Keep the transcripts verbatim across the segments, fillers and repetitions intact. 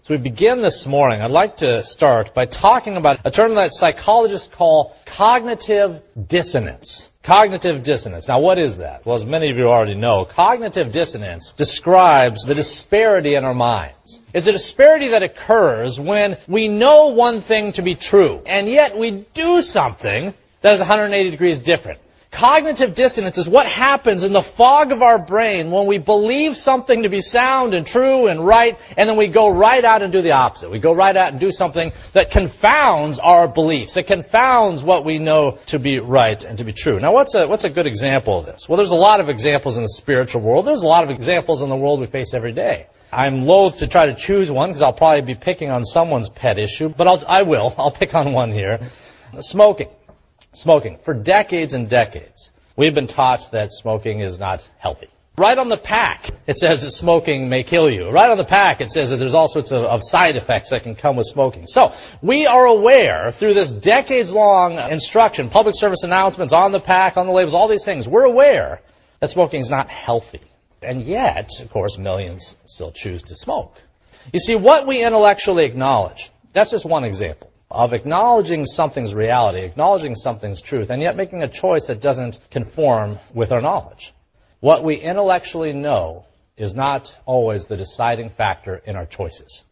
So we begin this morning. I'd like to start by talking about a term that psychologists call cognitive dissonance. Cognitive dissonance. Now, what is that? Well, as many of you already know, cognitive dissonance describes the disparity in our minds. It's a disparity that occurs when we know one thing to be true, and yet we do something that is one hundred eighty degrees different. Cognitive dissonance is what happens in the fog of our brain when we believe something to be sound and true and right, and then we go right out and do the opposite. We go right out and do something that confounds our beliefs, that confounds what we know to be right and to be true. Now, what's a, what's a good example of this? Well, there's a lot of examples in the spiritual world. There's a lot of examples in the world we face every day. I'm loath to try to choose one because I'll probably be picking on someone's pet issue, but I'll, I will. I'll pick on one here. Smoking. Smoking. For decades and decades, we've been taught that smoking is not healthy. Right on the pack, it says that smoking may kill you. Right on the pack, it says that there's all sorts of, of side effects that can come with smoking. So, we are aware through this decades-long instruction, public service announcements on the pack, on the labels, all these things, we're aware that smoking is not healthy. And yet, of course, millions still choose to smoke. You see, what we intellectually acknowledge, that's just one example of acknowledging something's reality, acknowledging something's truth, and yet making a choice that doesn't conform with our knowledge. What we intellectually know is not always the deciding factor in our choices.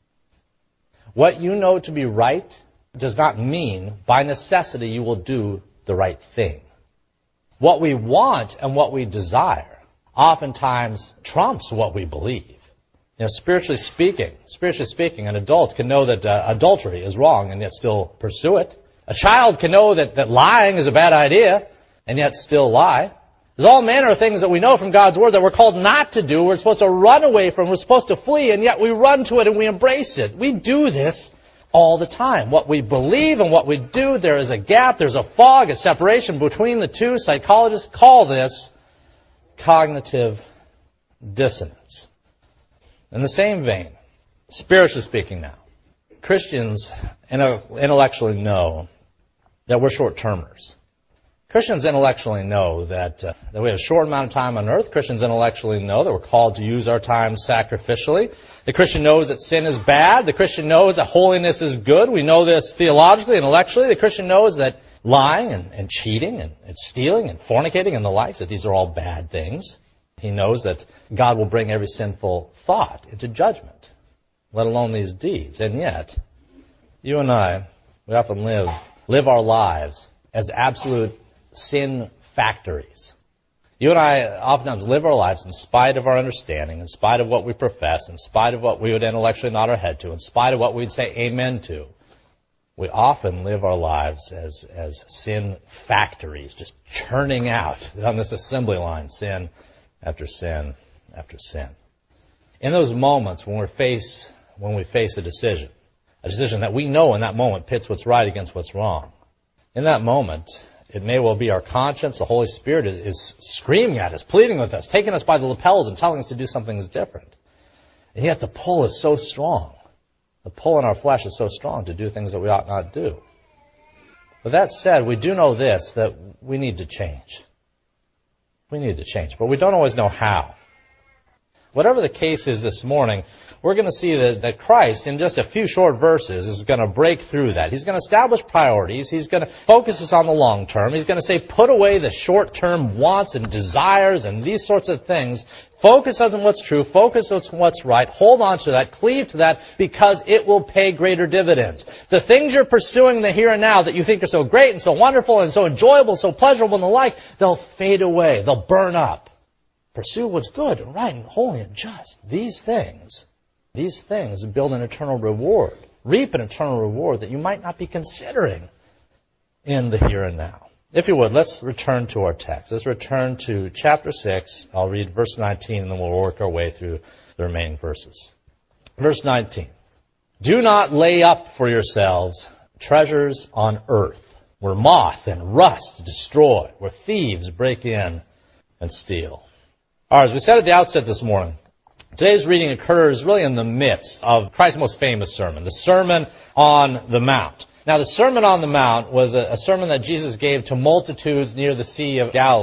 What you know to be right does not mean, by necessity, you will do the right thing. What we want and what we desire oftentimes trumps what we believe. You know, spiritually speaking, spiritually speaking, an adult can know that uh, adultery is wrong and yet still pursue it. A child can know that, that lying is a bad idea and yet still lie. There's all manner of things that we know from God's Word that we're called not to do, we're supposed to run away from, we're supposed to flee, and yet we run to it and we embrace it. We do this all the time. What we believe and what we do, there is a gap, there's a fog, a separation between the two. Psychologists call this cognitive dissonance. In the same vein, spiritually speaking now, Christians intellectually know that we're short-termers. Christians intellectually know that, uh, that we have a short amount of time on earth. Christians intellectually know that we're called to use our time sacrificially. The Christian knows that sin is bad. The Christian knows that holiness is good. We know this theologically and intellectually. The Christian knows that lying and, and cheating and, and stealing and fornicating and the likes, that these are all bad things. He knows that God will bring every sinful thought into judgment, let alone these deeds. And yet, you and I, we often live, live our lives as absolute sin factories. You and I oftentimes live our lives in spite of our understanding, in spite of what we profess, in spite of what we would intellectually nod our head to, in spite of what we'd say amen to. We often live our lives as, as sin factories, just churning out on this assembly line, sin after sin after sin. In those moments when we face when we face a decision, a decision that we know in that moment pits what's right against what's wrong, in that moment, it may well be our conscience, the Holy Spirit is, is screaming at us, pleading with us, taking us by the lapels and telling us to do something that's different. And yet the pull is so strong. The pull in our flesh is so strong to do things that we ought not do. But that said, we do know this, that we need to change. We need to change, but we don't always know how. Whatever the case is this morning, we're going to see that, that Christ, in just a few short verses, is going to break through that. He's going to establish priorities. He's going to focus us on the long term. He's going to say, put away the short-term wants and desires and these sorts of things. Focus on what's true. Focus on what's right. Hold on to that. Cleave to that, because it will pay greater dividends. The things you're pursuing in the here and now that you think are so great and so wonderful and so enjoyable, so pleasurable and the like, they'll fade away. They'll burn up. Pursue what's good and right and holy and just. These things, these things build an eternal reward, reap an eternal reward that you might not be considering in the here and now. If you would, let's return to our text. Let's return to chapter six. I'll read verse nineteen and then we'll work our way through the remaining verses. Verse nineteen. Do not lay up for yourselves treasures on earth, where moth and rust destroy, where thieves break in and steal. All right, as we said at the outset this morning, today's reading occurs really in the midst of Christ's most famous sermon, the Sermon on the Mount. Now, the Sermon on the Mount was a, a sermon that Jesus gave to multitudes near the Sea of Galilee.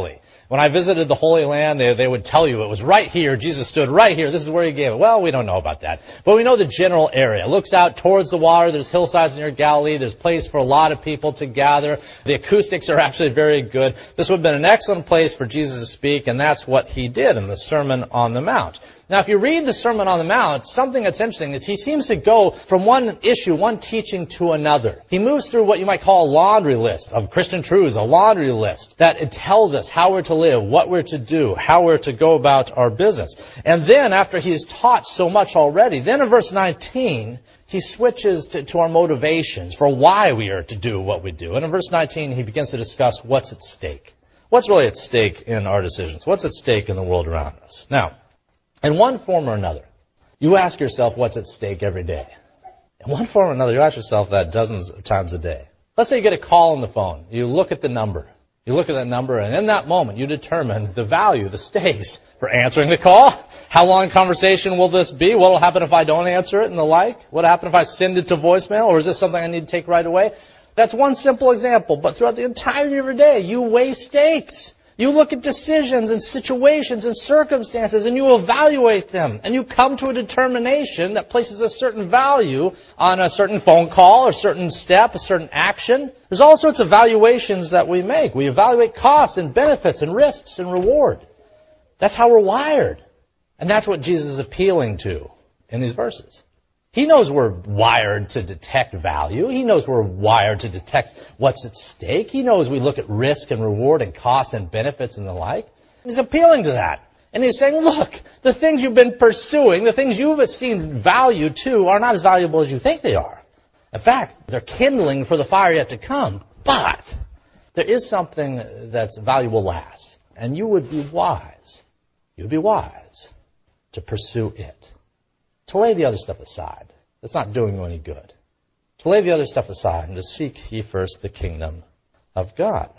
When I visited the Holy Land, they, they would tell you it was right here. Jesus stood right here. This is where he gave it. Well, we don't know about that. But we know the general area. It looks out towards the water. There's hillsides near Galilee. There's place for a lot of people to gather. The acoustics are actually very good. This would have been an excellent place for Jesus to speak, and that's what he did in the Sermon on the Mount. Now, if you read the Sermon on the Mount, something that's interesting is he seems to go from one issue, one teaching to another. He moves through what you might call a laundry list of Christian truths, a laundry list that it tells us how we're to live, what we're to do, how we're to go about our business. And then, after he's taught so much already, then in verse nineteen, he switches to, to our motivations for why we are to do what we do. And in verse nineteen, he begins to discuss what's at stake. What's really at stake in our decisions? What's at stake in the world around us? Now, in one form or another, you ask yourself what's at stake every day. In one form or another, you ask yourself that dozens of times a day. Let's say you get a call on the phone. You look at the number. You look at that number, and in that moment, you determine the value, the stakes for answering the call. How long conversation will this be? What will happen if I don't answer it and the like? What will happen if I send it to voicemail? Or is this something I need to take right away? That's one simple example, but throughout the entirety of your day, you weigh stakes. You look at decisions and situations and circumstances and you evaluate them and you come to a determination that places a certain value on a certain phone call, a certain step, a certain action. There's all sorts of valuations that we make. We evaluate costs and benefits and risks and reward. That's how we're wired. And that's what Jesus is appealing to in these verses. He knows we're wired to detect value. He knows we're wired to detect what's at stake. He knows we look at risk and reward and cost and benefits and the like. He's appealing to that. And he's saying, look, the things you've been pursuing, the things you've seen value to, are not as valuable as you think they are. In fact, they're kindling for the fire yet to come. But there is something that's valuable last. And you would be wise. You would be wise to pursue it. To lay the other stuff aside. That's not doing you any good. To lay the other stuff aside and to seek ye first the kingdom of God.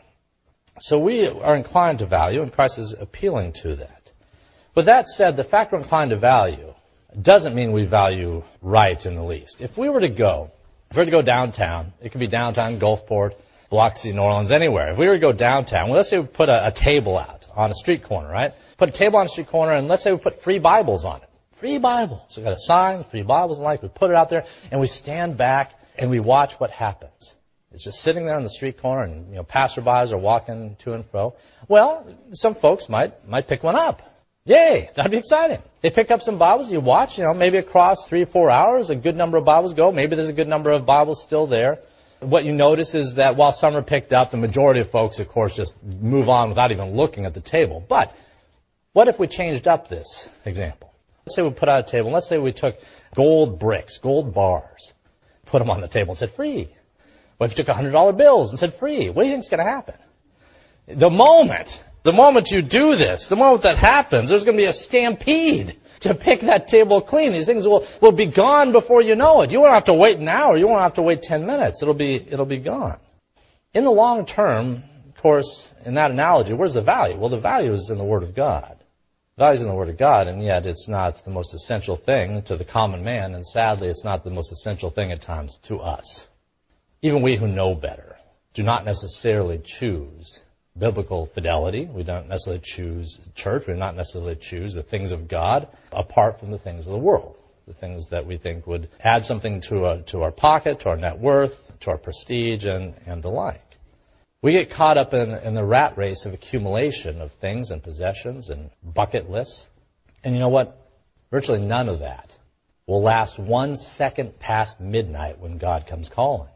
So we are inclined to value, and Christ is appealing to that. With that said, the fact we're inclined to value doesn't mean we value right in the least. If we were to go, if we were to go downtown, it could be downtown Gulfport, Biloxi, New Orleans, anywhere. If we were to go downtown, well, let's say we put a, a table out on a street corner, right? Put a table on a street corner, and let's say we put free Bibles on it. Free Bibles. So we've got a sign, free Bibles and like. We put it out there, and we stand back, and we watch what happens. It's just sitting there on the street corner, and, you know, passerbys are walking to and fro. Well, some folks might might pick one up. Yay! That'd be exciting. They pick up some Bibles. You watch, you know, maybe across three or four hours, a good number of Bibles go. Maybe there's a good number of Bibles still there. What you notice is that while some are picked up, the majority of folks, of course, just move on without even looking at the table. But what if we changed up this example? Let's say we put out a table. Let's say we took gold bricks, gold bars, put them on the table and said free. What if you took one hundred dollar bills and said free? What do you think is going to happen? The moment, the moment you do this, the moment that happens, there's going to be a stampede to pick that table clean. These things will, will be gone before you know it. You won't have to wait an hour. You won't have to wait ten minutes. It'll be, it'll be gone. In the long term, of course, in that analogy, where's the value? Well, the value is in the Word of God. Values in the Word of God, and yet it's not the most essential thing to the common man, and sadly it's not the most essential thing at times to us. Even we who know better do not necessarily choose biblical fidelity. We don't necessarily choose church. We do not necessarily choose the things of God apart from the things of the world, the things that we think would add something to, a, to our pocket, to our net worth, to our prestige, and, and the like. We get caught up in, in the rat race of accumulation of things and possessions and bucket lists. And you know what? Virtually none of that will last one second past midnight when God comes calling.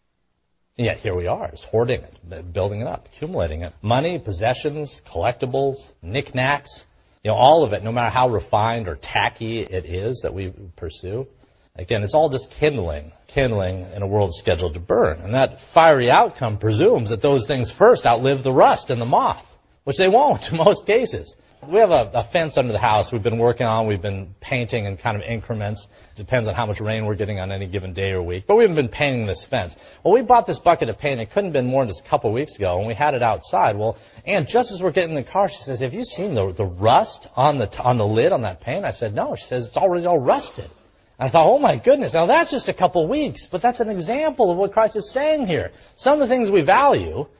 And yet here we are, just hoarding it, building it up, accumulating it. Money, possessions, collectibles, knickknacks, you know, all of it, no matter how refined or tacky it is that we pursue. Again, it's all just kindling, kindling in a world scheduled to burn. And that fiery outcome presumes that those things first outlive the rust and the moth, which they won't in most cases. We have a, a fence under the house we've been working on. We've been painting in kind of increments. It depends on how much rain we're getting on any given day or week. But we've been painting this fence. Well, we bought this bucket of paint. It couldn't have been more than just a couple of weeks ago, and we had it outside. Well, and just as we're getting in the car, she says, have you seen the, the rust on the, on the lid on that paint? I said, no. She says, it's already all rusted. I thought, oh my goodness, now that's just a couple weeks, but that's an example of what Christ is saying here. Some of the things we value,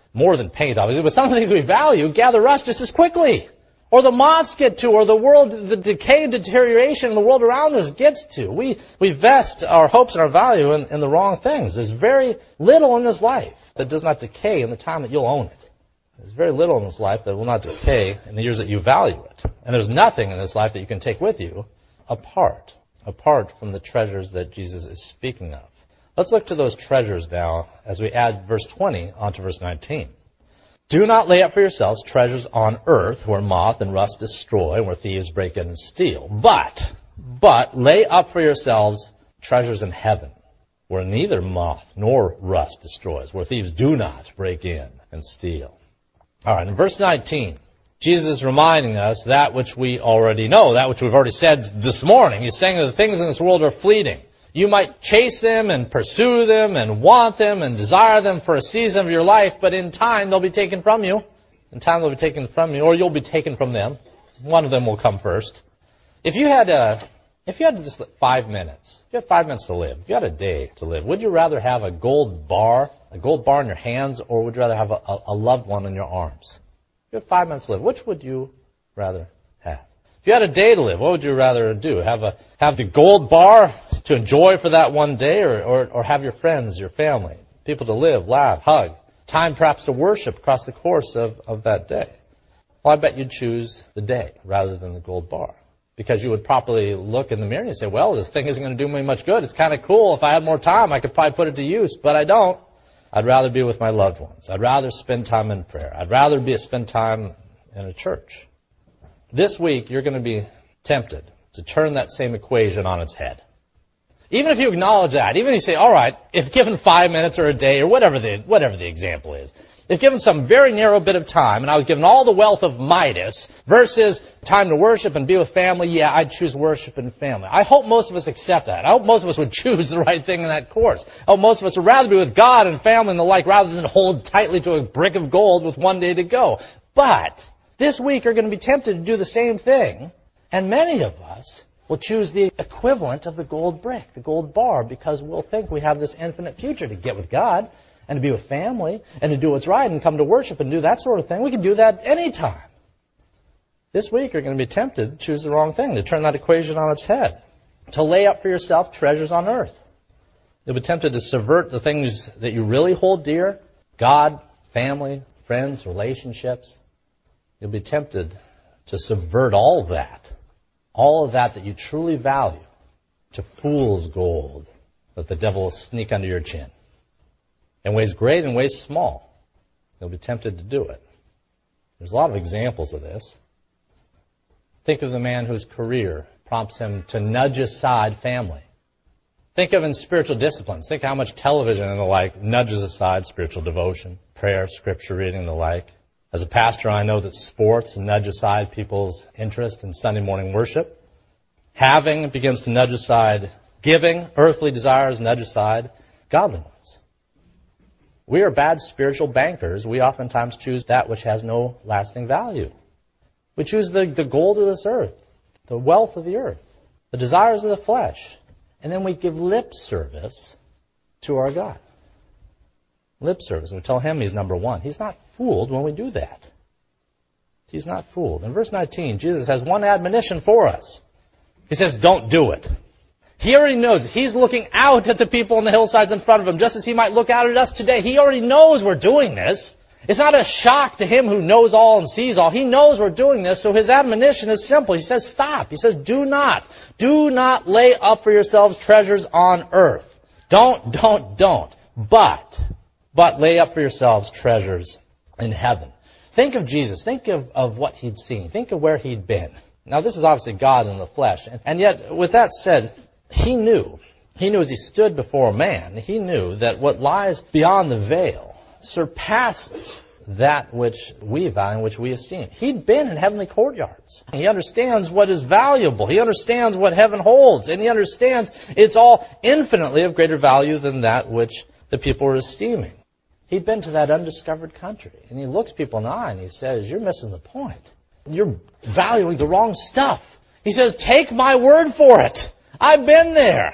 more than paint, obviously, but some of the things we value gather rust just as quickly. Or the moths get to, or the world, the decay and deterioration in the world around us gets to. We, we vest our hopes and our value in, in the wrong things. There's very little in this life that does not decay in the time that you'll own it. There's very little in this life that will not decay in the years that you value it. And there's nothing in this life that you can take with you apart, apart from the treasures that Jesus is speaking of. Let's look to those treasures now as we add verse twenty onto verse nineteen. Do not lay up for yourselves treasures on earth where moth and rust destroy and where thieves break in and steal. But, but lay up for yourselves treasures in heaven where neither moth nor rust destroys, where thieves do not break in and steal. All right, in verse nineteen, Jesus is reminding us that which we already know, that which we've already said this morning. He's saying that the things in this world are fleeting. You might chase them and pursue them and want them and desire them for a season of your life, but in time they'll be taken from you. In time they'll be taken from you, or you'll be taken from them. One of them will come first. If you had a, if you had just five minutes, if you had five minutes to live, if you had a day to live, would you rather have a gold bar, a gold bar in your hands, or would you rather have a, a, a loved one in your arms? If you had five minutes to live, which would you rather have? If you had a day to live, what would you rather do? Have a have the gold bar to enjoy for that one day, or, or, or have your friends, your family, people to live, laugh, hug, time perhaps to worship across the course of, of that day? Well, I bet you'd choose the day rather than the gold bar, because you would probably look in the mirror and say, well, this thing isn't going to do me much good. It's kind of cool. If I had more time, I could probably put it to use, but I don't. I'd rather be with my loved ones. I'd rather spend time in prayer. I'd rather be spend time in a church. This week, you're going to be tempted to turn that same equation on its head. Even if you acknowledge that, even if you say, all right, if given five minutes or a day or whatever the whatever the example is, if given some very narrow bit of time and I was given all the wealth of Midas versus time to worship and be with family, yeah, I'd choose worship and family. I hope most of us accept that. I hope most of us would choose the right thing in that course. I hope most of us would rather be with God and family and the like rather than hold tightly to a brick of gold with one day to go. But this week you're going to be tempted to do the same thing, and many of us will choose the equivalent of the gold brick, the gold bar, because we'll think we have this infinite future to get with God and to be with family and to do what's right and come to worship and do that sort of thing. We can do that anytime. This week you're going to be tempted to choose the wrong thing, to turn that equation on its head, to lay up for yourself treasures on earth. You'll be tempted to subvert the things that you really hold dear, God, family, friends, relationships. You'll be tempted to subvert all of that, all of that that you truly value, to fool's gold that the devil will sneak under your chin. In ways great and ways small, you'll be tempted to do it. There's a lot of examples of this. Think of the man whose career prompts him to nudge aside family. Think of in spiritual disciplines. Think how much television and the like nudges aside spiritual devotion, prayer, scripture reading, and the like. As a pastor, I know that sports nudge aside people's interest in Sunday morning worship. Having begins to nudge aside giving. Earthly desires nudge aside godly ones. We are bad spiritual bankers. We oftentimes choose that which has no lasting value. We choose the, the gold of this earth, the wealth of the earth, the desires of the flesh, and then we give lip service to our God. Lip service. We tell him he's number one. He's not fooled when we do that. He's not fooled. In verse nineteen, Jesus has one admonition for us. He says, don't do it. He already knows. He's looking out at the people on the hillsides in front of him, just as he might look out at us today. He already knows we're doing this. It's not a shock to him who knows all and sees all. He knows we're doing this, so his admonition is simple. He says, stop. He says, do not. Do not lay up for yourselves treasures on earth. Don't, don't, don't. But... But lay up for yourselves treasures in heaven. Think of Jesus. Think of, of what he'd seen. Think of where he'd been. Now, this is obviously God in the flesh. And, and yet, with that said, he knew. He knew as he stood before man, he knew that what lies beyond the veil surpasses that which we value, which we esteem. He'd been in heavenly courtyards. He understands what is valuable. He understands what heaven holds. And he understands it's all infinitely of greater value than that which the people are esteeming. He'd been to that undiscovered country, and he looks people in the eye and he says, you're missing the point. You're valuing the wrong stuff. He says, take my word for it. I've been there.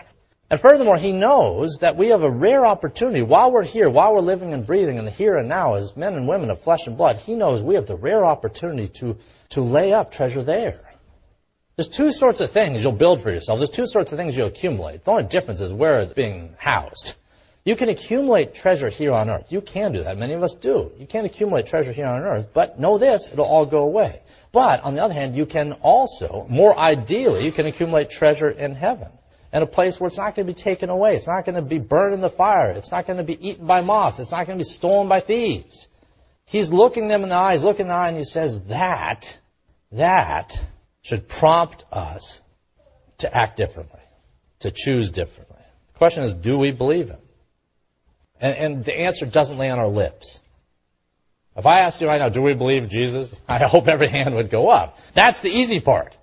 And furthermore, he knows that we have a rare opportunity while we're here, while we're living and breathing in the here and now as men and women of flesh and blood. He knows we have the rare opportunity to, to lay up treasure there. There's two sorts of things you'll build for yourself. There's two sorts of things you'll accumulate. The only difference is where it's being housed. You can accumulate treasure here on earth. You can do that. Many of us do. You can accumulate treasure here on earth, but know this, it'll all go away. But on the other hand, you can also, more ideally, you can accumulate treasure in heaven. In a place where it's not going to be taken away. It's not going to be burned in the fire. It's not going to be eaten by moths. It's not going to be stolen by thieves. He's looking them in the eyes, looking in the eye, and he says, that, that should prompt us to act differently, to choose differently. The question is, do we believe him? And, and the answer doesn't lay on our lips. If I asked you right now, do we believe Jesus? I hope every hand would go up. That's the easy part.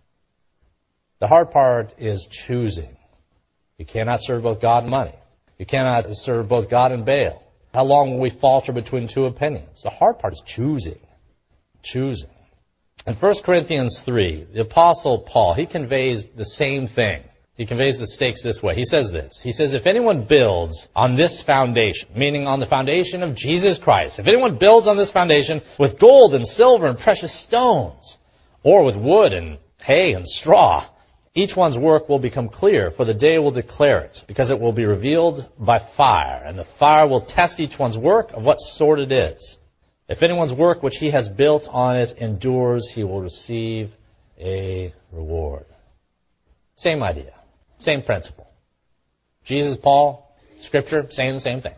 The hard part is choosing. You cannot serve both God and money. You cannot serve both God and Baal. How long will we falter between two opinions? The hard part is choosing. Choosing. In First Corinthians three, the Apostle Paul, he conveys the same thing. He conveys the stakes this way. He says this. He says, if anyone builds on this foundation, meaning on the foundation of Jesus Christ, if anyone builds on this foundation with gold and silver and precious stones, or with wood and hay and straw, each one's work will become clear, for the day will declare it, because it will be revealed by fire, and the fire will test each one's work of what sort it is. If anyone's work which he has built on it endures, he will receive a reward. Same idea, same principle. Jesus, Paul, Scripture, saying the same thing.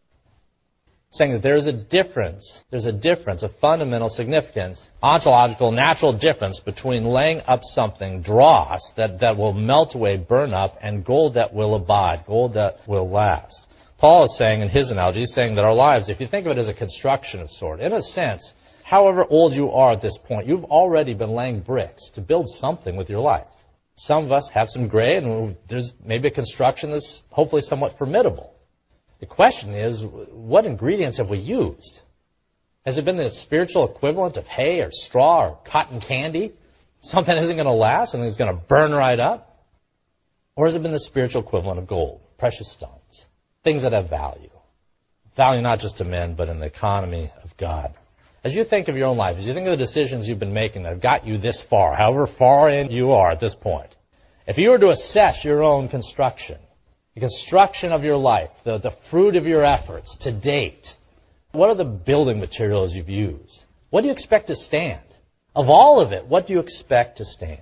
Saying that there's a difference, there's a difference, a fundamental, significant, ontological, natural difference between laying up something, dross, that, that will melt away, burn up, and gold that will abide, gold that will last. Paul is saying, in his analogy, he's saying that our lives, if you think of it as a construction of sort, in a sense, however old you are at this point, you've already been laying bricks to build something with your life. Some of us have some gray, and there's maybe a construction that's hopefully somewhat formidable. The question is, what ingredients have we used? Has it been the spiritual equivalent of hay or straw or cotton candy? Something isn't going to last, something that's going to burn right up? Or has it been the spiritual equivalent of gold, precious stones, things that have value? Value not just to men, but in the economy of God. As you think of your own life, as you think of the decisions you've been making that have got you this far, however far in you are at this point, if you were to assess your own construction, the construction of your life, the, the fruit of your efforts to date, what are the building materials you've used? What do you expect to stand? Of all of it, what do you expect to stand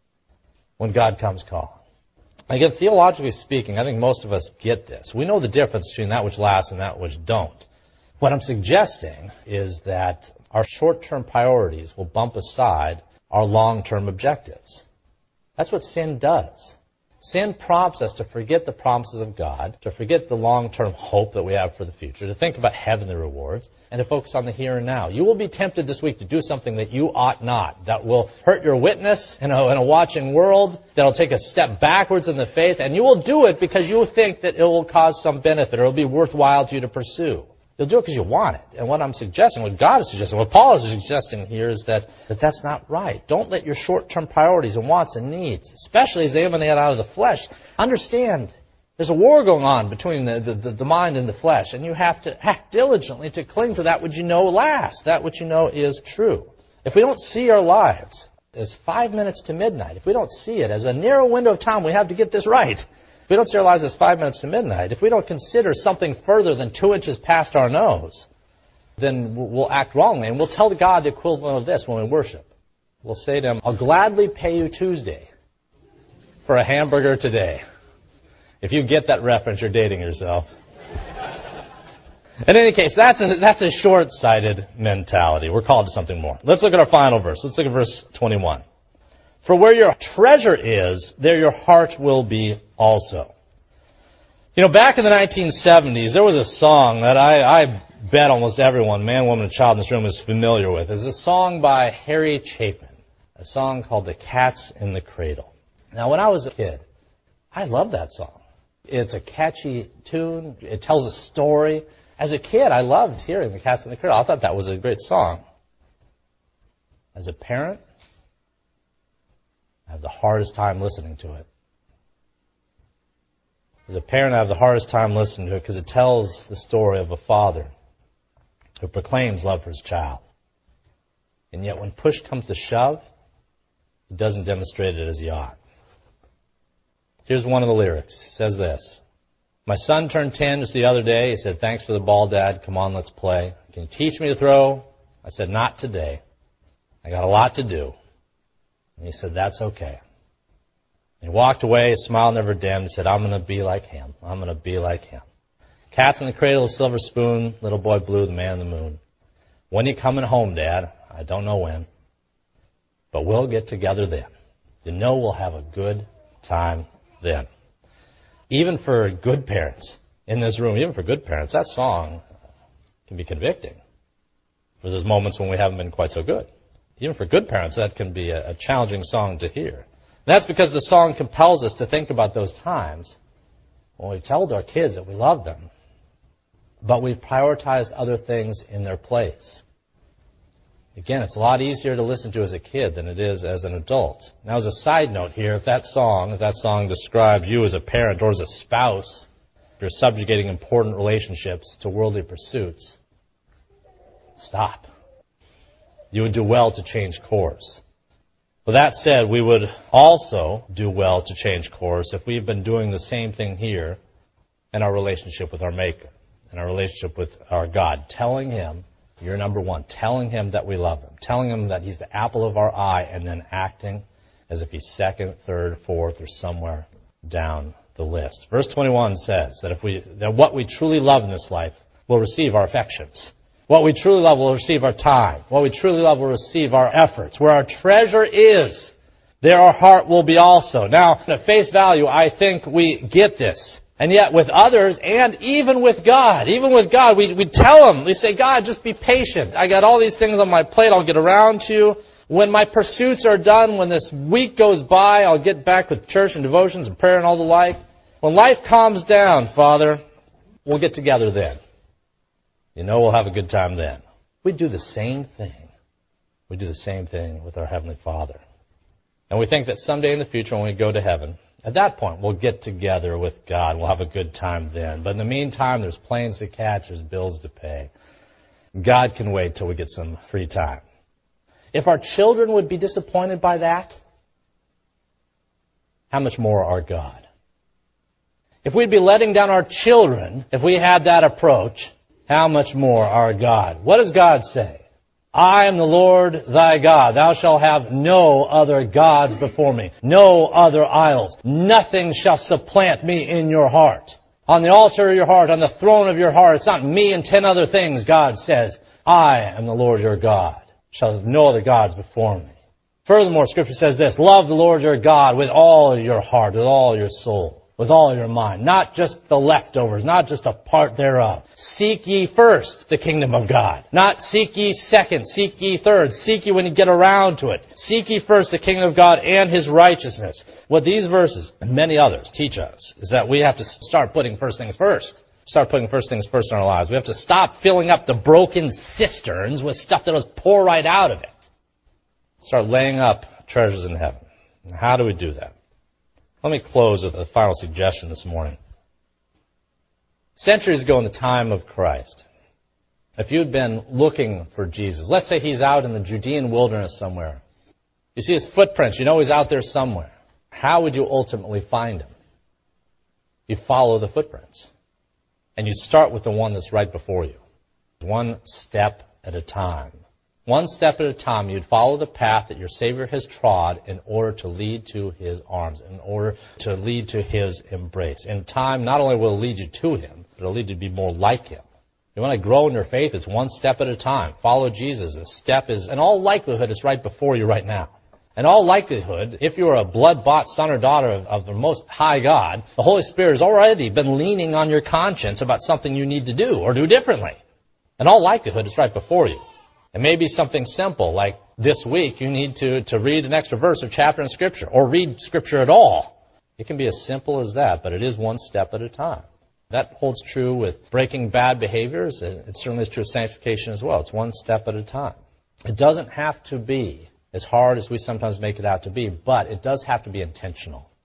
when God comes calling? Again, theologically speaking, I think most of us get this. We know the difference between that which lasts and that which don't. What I'm suggesting is that our short-term priorities will bump aside our long-term objectives. That's what sin does. Sin prompts us to forget the promises of God, to forget the long-term hope that we have for the future, to think about heavenly rewards, and to focus on the here and now. You will be tempted this week to do something that you ought not, that will hurt your witness in a, in a watching world, that will take a step backwards in the faith, and you will do it because you think that it will cause some benefit or it will be worthwhile to you to pursue. You'll do it because you want it. And what I'm suggesting, what God is suggesting, what Paul is suggesting here is that, that that's not right. Don't let your short-term priorities and wants and needs, especially as they emanate out of the flesh, understand there's a war going on between the, the, the mind and the flesh, and you have to act diligently to cling to that which you know lasts, that which you know is true. If we don't see our lives as five minutes to midnight, if we don't see it as a narrow window of time we have to get this right, if we don't see our lives as five minutes to midnight, if we don't consider something further than two inches past our nose, then we'll act wrongly. And we'll tell God the equivalent of this when we worship. We'll say to him, I'll gladly pay you Tuesday for a hamburger today. If you get that reference, you're dating yourself. In any case, that's a, that's a short-sighted mentality. We're called to something more. Let's look at our final verse. Let's look at verse twenty-one. For where your treasure is, there your heart will be also. You know, back in the nineteen seventies, there was a song that I, I bet almost everyone, man, woman, and child in this room is familiar with. It's a song by Harry Chapin, a song called The Cat's in the Cradle. Now, when I was a kid, I loved that song. It's a catchy tune. It tells a story. As a kid, I loved hearing The Cat's in the Cradle. I thought that was a great song. As a parent, I have the hardest time listening to it. As a parent, I have the hardest time listening to it because it tells the story of a father who proclaims love for his child. And yet when push comes to shove, he doesn't demonstrate it as he ought. Here's one of the lyrics. It says this. My son turned ten just the other day. He said, thanks for the ball, Dad. Come on, let's play. Can you teach me to throw? I said, not today. I got a lot to do. And he said, that's okay. And he walked away, his smile never dimmed. He said, I'm going to be like him. I'm going to be like him. Cat's in the cradle, a silver spoon, little boy blue, the man in the moon. When you coming home, Dad? I don't know when. But we'll get together then. You know we'll have a good time then. Even for good parents in this room, even for good parents, that song can be convicting. For those moments when we haven't been quite so good. Even for good parents, that can be a, a challenging song to hear. That's because the song compels us to think about those times when we've told our kids that we love them, but we've prioritized other things in their place. Again, it's a lot easier to listen to as a kid than it is as an adult. Now, as a side note here, if that song, if that song describes you as a parent or as a spouse, if you're subjugating important relationships to worldly pursuits, stop. You would do well to change course. With that said, we would also do well to change course if we've been doing the same thing here in our relationship with our Maker, in our relationship with our God, telling Him, you're number one, telling Him that we love Him, telling Him that He's the apple of our eye, and then acting as if He's second, third, fourth, or somewhere down the list. Verse twenty-one says that if we that what we truly love in this life will receive our affections. What we truly love will receive our time. What we truly love will receive our efforts. Where our treasure is, there our heart will be also. Now, at face value, I think we get this. And yet with others, and even with God, even with God, we, we tell Him, we say, God, just be patient. I got all these things on my plate, I'll get around to. When my pursuits are done, when this week goes by, I'll get back with church and devotions and prayer and all the like. When life calms down, Father, we'll get together then. You know we'll have a good time then. We do the same thing. We do the same thing with our Heavenly Father. And we think that someday in the future when we go to heaven, at that point we'll get together with God. We'll have a good time then. But in the meantime, there's planes to catch, there's bills to pay. God can wait till we get some free time. If our children would be disappointed by that, how much more our God? If we'd be letting down our children, if we had that approach, how much more our God? What does God say? I am the Lord thy God. Thou shalt have no other gods before me. No other idols. Nothing shall supplant me in your heart. On the altar of your heart, on the throne of your heart, it's not me and ten other things, God says. I am the Lord your God. Shall have no other gods before me. Furthermore, Scripture says this, love the Lord your God with all your heart, with all your soul, with all your mind. Not just the leftovers, not just a part thereof. Seek ye first the kingdom of God. Not seek ye second, seek ye third. Seek ye when you get around to it. Seek ye first the kingdom of God and His righteousness. What these verses and many others teach us is that we have to start putting first things first. Start putting first things first in our lives. We have to stop filling up the broken cisterns with stuff that will pour right out of it. Start laying up treasures in heaven. How do we do that? Let me close with a final suggestion this morning. Centuries ago in the time of Christ, if you'd been looking for Jesus, let's say He's out in the Judean wilderness somewhere. You see His footprints, you know He's out there somewhere. How would you ultimately find Him? You'd follow the footprints. And you'd start with the one that's right before you. One step at a time. One step at a time, you'd follow the path that your Savior has trod in order to lead to His arms, in order to lead to His embrace. In time, not only will it lead you to Him, but it'll lead you to be more like Him. You want to grow in your faith, it's one step at a time. Follow Jesus. The step is, in all likelihood, it's right before you right now. In all likelihood, if you are a blood-bought son or daughter of, of the Most High God, the Holy Spirit has already been leaning on your conscience about something you need to do or do differently. In all likelihood, it's right before you. It may be something simple, like this week you need to, to read an extra verse or chapter in Scripture, or read Scripture at all. It can be as simple as that, but it is one step at a time. That holds true with breaking bad behaviors. It certainly is true of sanctification as well. It's one step at a time. It doesn't have to be as hard as we sometimes make it out to be, but it does have to be intentional.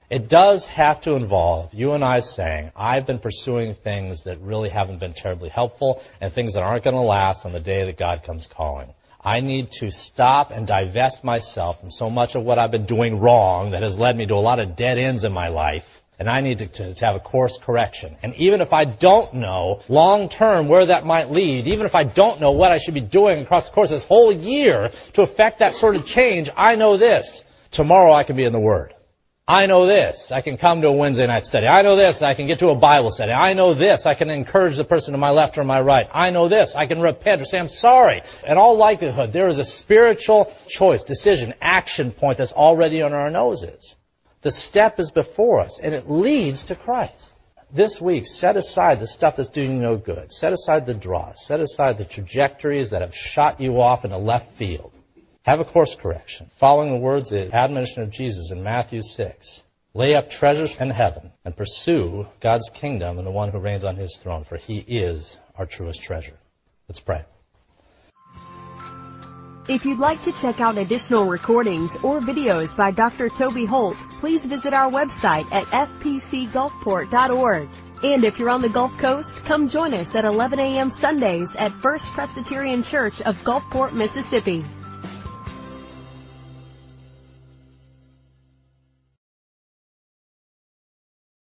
It does have to involve you and I saying, I've been pursuing things that really haven't been terribly helpful and things that aren't going to last on the day that God comes calling. I need to stop and divest myself from so much of what I've been doing wrong that has led me to a lot of dead ends in my life. And I need to, to, to have a course correction. And even if I don't know long term where that might lead, even if I don't know what I should be doing across the course of this whole year to affect that sort of change, I know this. Tomorrow I can be in the Word. I know this. I can come to a Wednesday night study. I know this. I can get to a Bible study. I know this. I can encourage the person to my left or my right. I know this. I can repent or say, I'm sorry. In all likelihood, there is a spiritual choice, decision, action point that's already on our noses. The step is before us, and it leads to Christ. This week, set aside the stuff that's doing you no good. Set aside the dross. Set aside the trajectories that have shot you off in a left field. Have a course correction, following the words, the admonition of Jesus in Matthew six. Lay up treasures in heaven and pursue God's kingdom and the one who reigns on His throne, for He is our truest treasure. Let's pray. If you'd like to check out additional recordings or videos by Doctor Toby Holt, please visit our website at f p c gulfport dot org. And if you're on the Gulf Coast, come join us at eleven a.m. Sundays at First Presbyterian Church of Gulfport, Mississippi.